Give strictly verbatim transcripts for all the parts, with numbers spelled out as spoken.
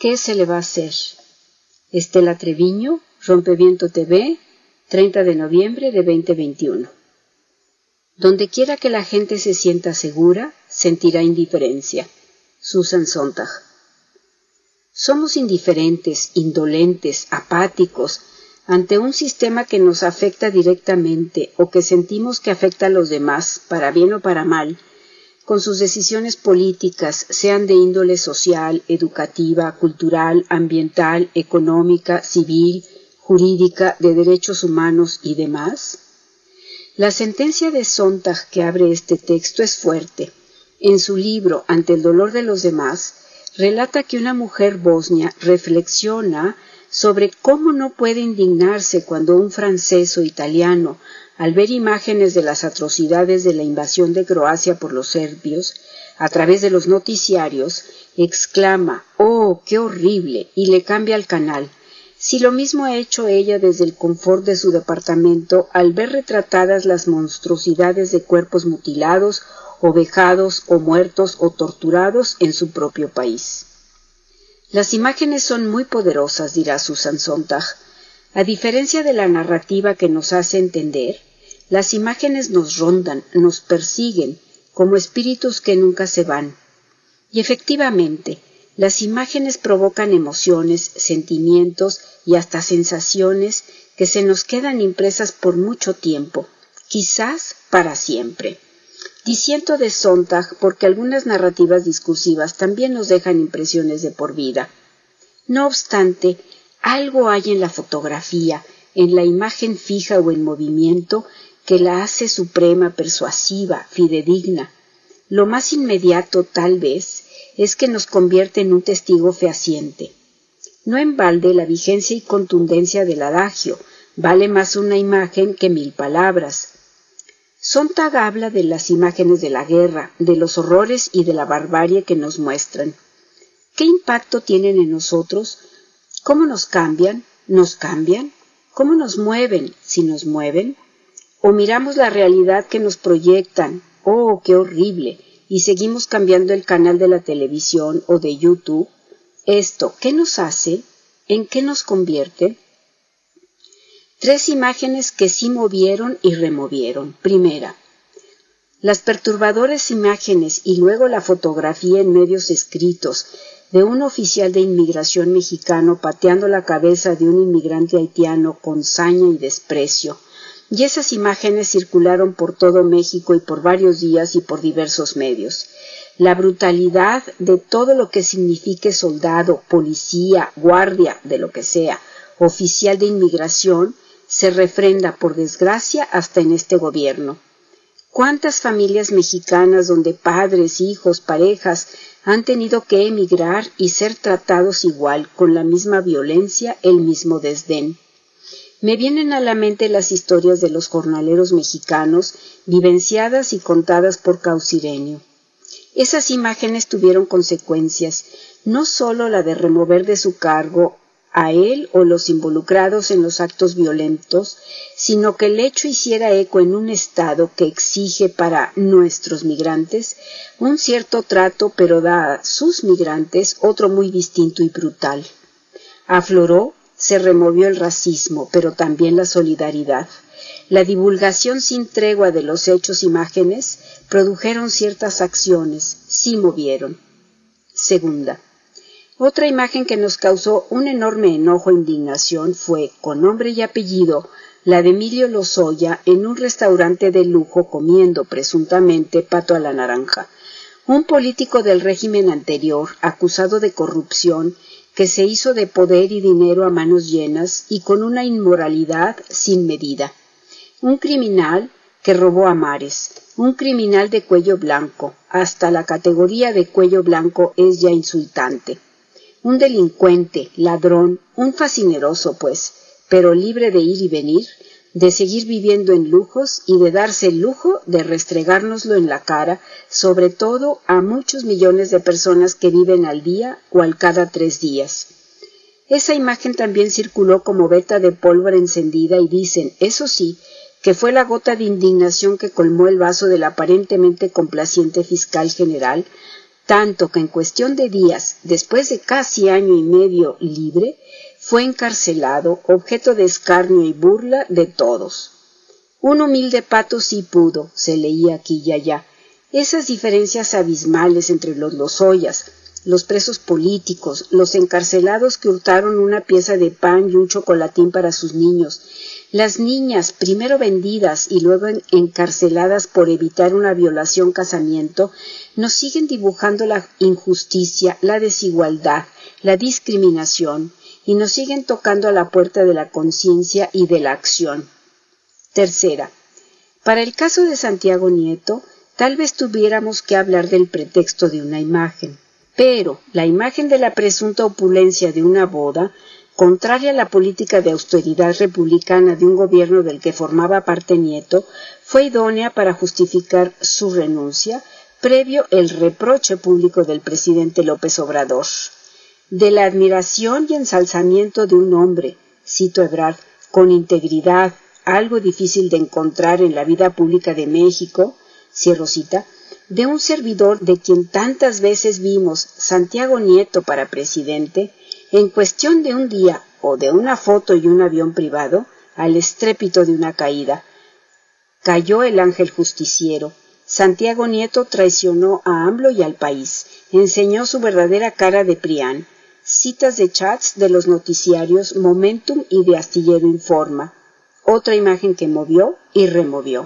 ¿Qué se le va a hacer? Estela Treviño, Rompeviento T V, treinta de noviembre de veinte veintiuno. Donde quiera que la gente se sienta segura, sentirá indiferencia. Susan Sontag. Somos indiferentes, indolentes, apáticos, ante un sistema que nos afecta directamente o que sentimos que afecta a los demás, para bien o para mal, con sus decisiones políticas, sean de índole social, educativa, cultural, ambiental, económica, civil, jurídica, de derechos humanos y demás? La sentencia de Sontag que abre este texto es fuerte. En su libro Ante el dolor de los demás, relata que una mujer bosnia reflexiona sobre cómo no puede indignarse cuando un francés o italiano, al ver imágenes de las atrocidades de la invasión de Croacia por los serbios, a través de los noticiarios, exclama «¡Oh, qué horrible!» y le cambia el canal, si lo mismo ha hecho ella desde el confort de su departamento al ver retratadas las monstruosidades de cuerpos mutilados o vejados o muertos o torturados en su propio país. Las imágenes son muy poderosas, dirá Susan Sontag. A diferencia de la narrativa que nos hace entender, las imágenes nos rondan, nos persiguen, como espíritus que nunca se van. Y efectivamente, las imágenes provocan emociones, sentimientos y hasta sensaciones que se nos quedan impresas por mucho tiempo, quizás para siempre. Disiento de Sontag porque algunas narrativas discursivas también nos dejan impresiones de por vida. No obstante, algo hay en la fotografía, en la imagen fija o en movimiento, que la hace suprema, persuasiva, fidedigna. Lo más inmediato, tal vez, es que nos convierte en un testigo fehaciente. No en balde la vigencia y contundencia del adagio, vale más una imagen que mil palabras. Sontag habla de las imágenes de la guerra, de los horrores y de la barbarie que nos muestran. ¿Qué impacto tienen en nosotros? ¿Cómo nos cambian? ¿Nos cambian? ¿Cómo nos mueven, si nos mueven? ¿O miramos la realidad que nos proyectan? ¡Oh, qué horrible! Y seguimos cambiando el canal de la televisión o de YouTube. ¿Esto qué nos hace? ¿En qué nos convierte? Tres imágenes que sí movieron y removieron. Primera, las perturbadoras imágenes y luego la fotografía en medios escritos de un oficial de inmigración mexicano pateando la cabeza de un inmigrante haitiano con saña y desprecio. Y esas imágenes circularon por todo México y por varios días y por diversos medios. La brutalidad de todo lo que signifique soldado, policía, guardia, de lo que sea, oficial de inmigración, se refrenda, por desgracia, hasta en este gobierno. ¿Cuántas familias mexicanas donde padres, hijos, parejas han tenido que emigrar y ser tratados igual, con la misma violencia, el mismo desdén? Me vienen a la mente las historias de los jornaleros mexicanos, vivenciadas y contadas por Caucireño. Esas imágenes tuvieron consecuencias, no solo la de remover de su cargo a él o los involucrados en los actos violentos, sino que el hecho hiciera eco en un Estado que exige para nuestros migrantes un cierto trato, pero da a sus migrantes otro muy distinto y brutal. Afloró, se removió el racismo, pero también la solidaridad. La divulgación sin tregua de los hechos imágenes produjeron ciertas acciones, sí movieron. Segunda, otra imagen que nos causó un enorme enojo e indignación fue, con nombre y apellido, la de Emilio Lozoya en un restaurante de lujo comiendo, presuntamente, pato a la naranja. Un político del régimen anterior, acusado de corrupción, que se hizo de poder y dinero a manos llenas y con una inmoralidad sin medida. Un criminal que robó a mares, un criminal de cuello blanco, hasta la categoría de cuello blanco es ya insultante. Un delincuente, ladrón, un fascineroso, pues, pero libre de ir y venir, de seguir viviendo en lujos y de darse el lujo de restregárnoslo en la cara, sobre todo a muchos millones de personas que viven al día o al cada tres días. Esa imagen también circuló como veta de pólvora encendida y dicen, eso sí, que fue la gota de indignación que colmó el vaso del aparentemente complaciente fiscal general, tanto que en cuestión de días, después de casi año y medio libre, fue encarcelado, objeto de escarnio y burla de todos. Un humilde pato sí pudo, se leía aquí y allá. Esas diferencias abismales entre los Lozollas, los presos políticos, los encarcelados que hurtaron una pieza de pan y un chocolatín para sus niños, las niñas primero vendidas y luego encarceladas por evitar una violación casamiento, nos siguen dibujando la injusticia, la desigualdad, la discriminación y nos siguen tocando a la puerta de la conciencia y de la acción. Tercera, para el caso de Santiago Nieto, tal vez tuviéramos que hablar del pretexto de una imagen. Pero la imagen de la presunta opulencia de una boda, contraria a la política de austeridad republicana de un gobierno del que formaba parte Nieto, fue idónea para justificar su renuncia, previo el reproche público del presidente López Obrador. De la admiración y ensalzamiento de un hombre, cito Ebrard, con integridad, algo difícil de encontrar en la vida pública de México, cierro cita, de un servidor de quien tantas veces vimos Santiago Nieto para presidente, en cuestión de un día o de una foto y un avión privado, al estrépito de una caída. Cayó el ángel justiciero. Santiago Nieto traicionó a AMLO y al país. Enseñó su verdadera cara de Prián. Citas de chats de los noticiarios Momentum y de Astillero Informa. Otra imagen que movió y removió.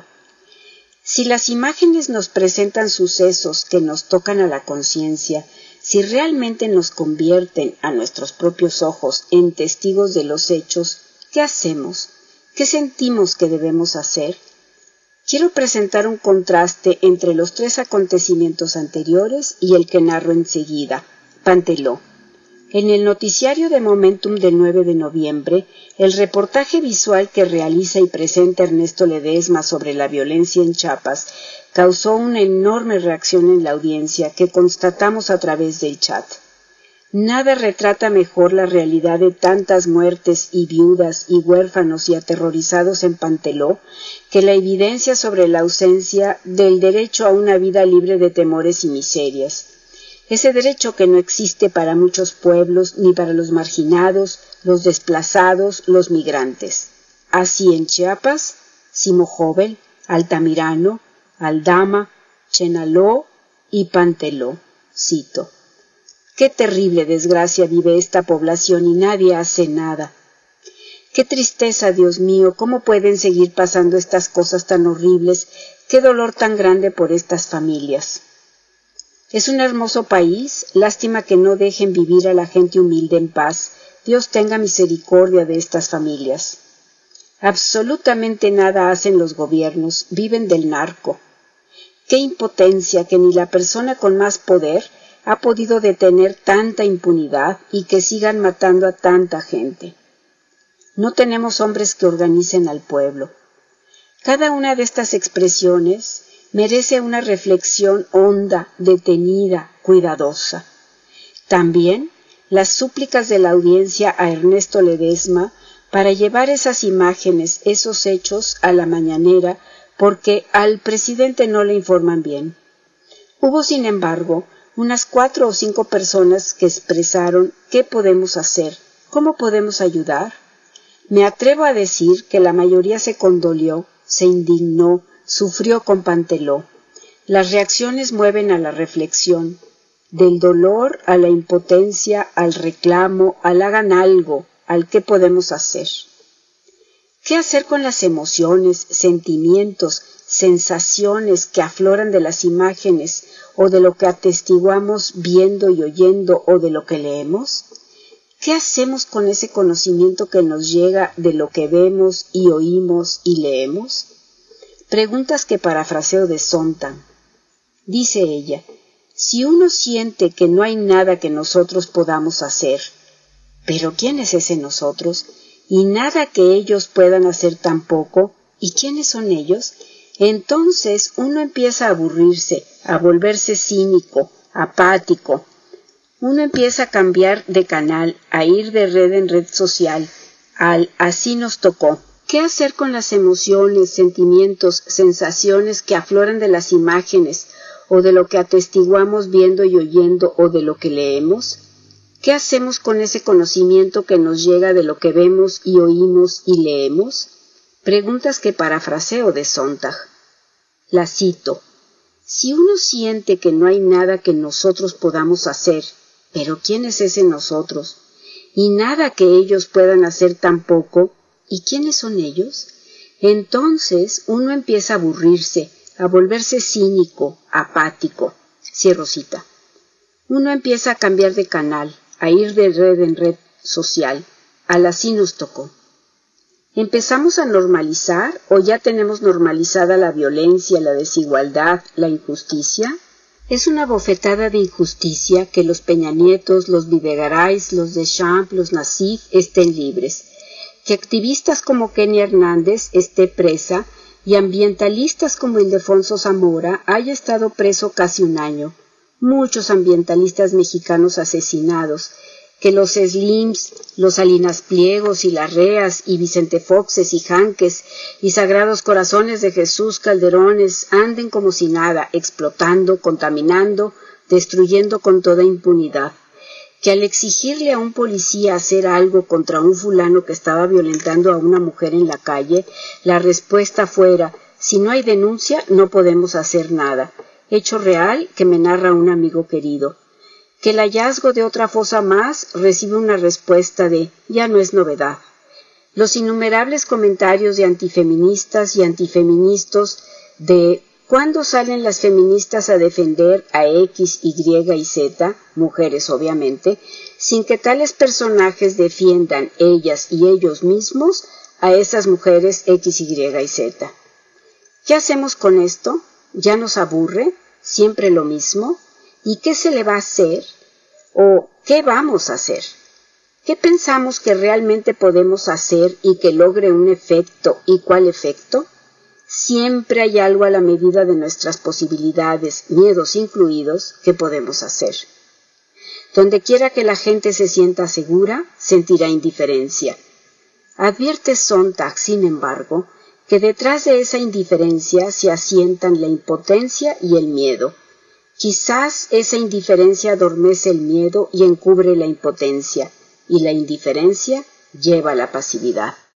Si las imágenes nos presentan sucesos que nos tocan a la conciencia, si realmente nos convierten a nuestros propios ojos en testigos de los hechos, ¿qué hacemos? ¿Qué sentimos que debemos hacer? Quiero presentar un contraste entre los tres acontecimientos anteriores y el que narro enseguida, Panteló. En el noticiario de Momentum del nueve de noviembre, el reportaje visual que realiza y presenta Ernesto Ledesma sobre la violencia en Chiapas causó una enorme reacción en la audiencia que constatamos a través del chat. Nada retrata mejor la realidad de tantas muertes y viudas y huérfanos y aterrorizados en Panteló que la evidencia sobre la ausencia del derecho a una vida libre de temores y miserias. Ese derecho que no existe para muchos pueblos, ni para los marginados, los desplazados, los migrantes. Así en Chiapas, Simojovel, Altamirano, Aldama, Chenaló y Panteló. Cito. Qué terrible desgracia vive esta población y nadie hace nada. Qué tristeza, Dios mío, cómo pueden seguir pasando estas cosas tan horribles, qué dolor tan grande por estas familias. Es un hermoso país, lástima que no dejen vivir a la gente humilde en paz. Dios tenga misericordia de estas familias. Absolutamente nada hacen los gobiernos, viven del narco. Qué impotencia que ni la persona con más poder ha podido detener tanta impunidad y que sigan matando a tanta gente. No tenemos hombres que organicen al pueblo. Cada una de estas expresiones merece una reflexión honda, detenida, cuidadosa. También las súplicas de la audiencia a Ernesto Ledesma para llevar esas imágenes, esos hechos a la mañanera, porque al presidente no le informan bien. Hubo, sin embargo, unas cuatro o cinco personas que expresaron qué podemos hacer, cómo podemos ayudar. Me atrevo a decir que la mayoría se condolió, se indignó, sufrió con Panteló. Las reacciones mueven a la reflexión, del dolor a la impotencia, al reclamo, al hagan algo, al qué podemos hacer. ¿Qué hacer con las emociones, sentimientos, sensaciones que afloran de las imágenes o de lo que atestiguamos viendo y oyendo o de lo que leemos? ¿Qué hacemos con ese conocimiento que nos llega de lo que vemos y oímos y leemos? Preguntas que parafraseo de Sontag. Dice ella, si uno siente que no hay nada que nosotros podamos hacer, ¿pero quién es ese nosotros? Y nada que ellos puedan hacer tampoco, ¿y quiénes son ellos? Entonces uno empieza a aburrirse, a volverse cínico, apático. Uno empieza a cambiar de canal, a ir de red en red social, al así nos tocó. ¿Qué hacer con las emociones, sentimientos, sensaciones que afloran de las imágenes o de lo que atestiguamos viendo y oyendo o de lo que leemos? ¿Qué hacemos con ese conocimiento que nos llega de lo que vemos y oímos y leemos? Preguntas que parafraseo de Sontag. La cito. Si uno siente que no hay nada que nosotros podamos hacer, pero ¿quién es ese nosotros? Y nada que ellos puedan hacer tampoco, ¿y quiénes son ellos? Entonces uno empieza a aburrirse, a volverse cínico, apático. Cierro cita. Uno empieza a cambiar de canal, a ir de red en red social. Al así nos tocó. ¿Empezamos a normalizar o ya tenemos normalizada la violencia, la desigualdad, la injusticia? Es una bofetada de injusticia que los Peña Nietos, los Videgaray, los Deschamps, los Nassif estén libres, que activistas como Kenia Hernández esté presa y ambientalistas como Ildefonso Zamora haya estado preso casi un año, muchos ambientalistas mexicanos asesinados, que los Slims, los Salinas Pliegos y Larreas y Vicente Foxes y Janques y Sagrados Corazones de Jesús Calderones anden como si nada, explotando, contaminando, destruyendo con toda impunidad. Que al exigirle a un policía hacer algo contra un fulano que estaba violentando a una mujer en la calle, la respuesta fuera, si no hay denuncia no podemos hacer nada. Hecho real que me narra un amigo querido. Que el hallazgo de otra fosa más recibe una respuesta de ya no es novedad. Los innumerables comentarios de antifeministas y antifeministas de ¿cuándo salen las feministas a defender a X, Y y Z, mujeres obviamente, sin que tales personajes defiendan ellas y ellos mismos a esas mujeres X, Y y Z? ¿Qué hacemos con esto? ¿Ya nos aburre? ¿Siempre lo mismo? ¿Y qué se le va a hacer? ¿O qué vamos a hacer? ¿Qué pensamos que realmente podemos hacer y que logre un efecto? ¿Y cuál efecto? Siempre hay algo a la medida de nuestras posibilidades, miedos incluidos, que podemos hacer. Donde quiera que la gente se sienta segura, sentirá indiferencia. Advierte Sontag, sin embargo, que detrás de esa indiferencia se asientan la impotencia y el miedo. Quizás esa indiferencia adormece el miedo y encubre la impotencia, y la indiferencia lleva a la pasividad.